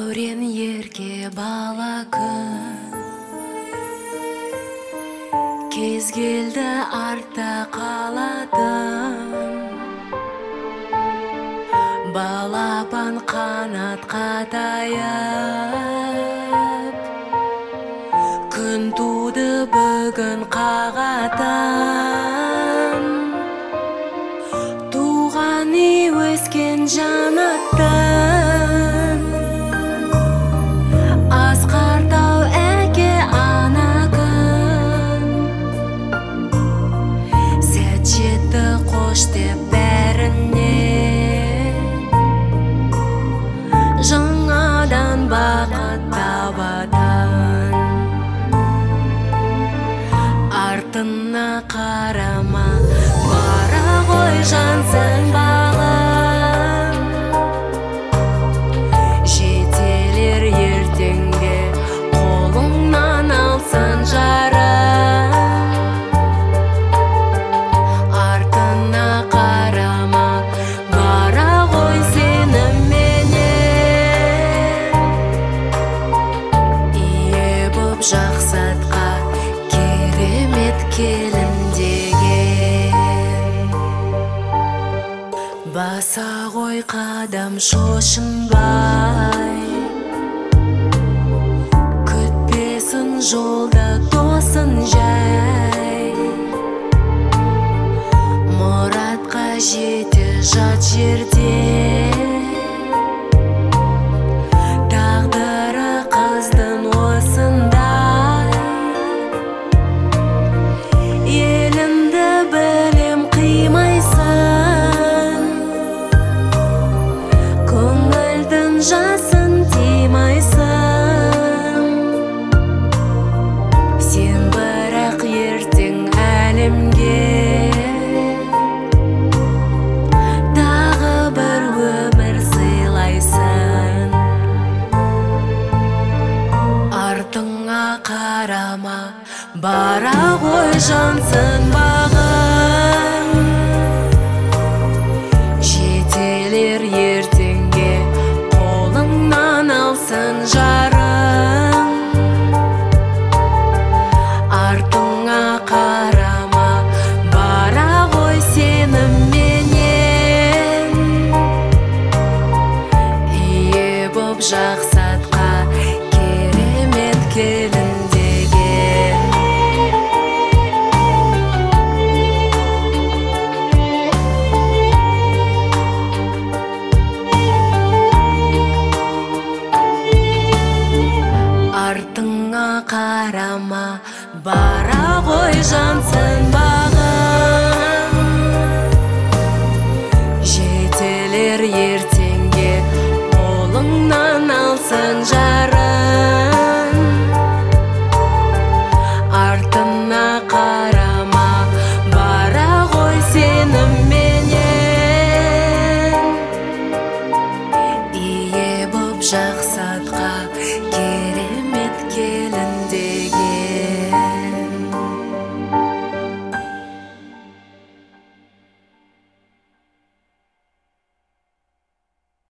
дәурен ерке бала күн, кез келді артта қалатын. Балапан қанатқа таяп, күн туды бүгін қағатын. Туған үй өскен жанаттан, асқар тау әке ана күн. Сәт жетті қош деп бәріне, жаңадан бақыт табатын. Артына қарама, бара ғой жансың бағым. Жетелер ертеңге, қолыңнан алсын жарым. Артына қарама, бара ғой сеніменен. Ие боп жақсы атқа, керемет келін деген. Баса ғой қадам шошынбай, күтпесін жолда тосын жай. Мұратқа жете жат жерде, тағдыры қыздың осындай. Елімді білем қимайсың, көңілдің жасын тимайсың. Сен бірақ ертең әлемге тағы бір өмір сыйлайсың. Артыңа қарама, бара ғой жансың бағым. Жетелер ертеңге, қолыңнан алсын жарым. Артыңа қарама, бара ғой сеніменен. Ие боп жақсы атқа, керемет келін деген. Артыңа қарама, бара ғой жансың бағым. Жетелер ертеңге, қолыңнан алсын жарым. Артына қарама, бара ғой сеніменен. Ие боп жақсы атқа,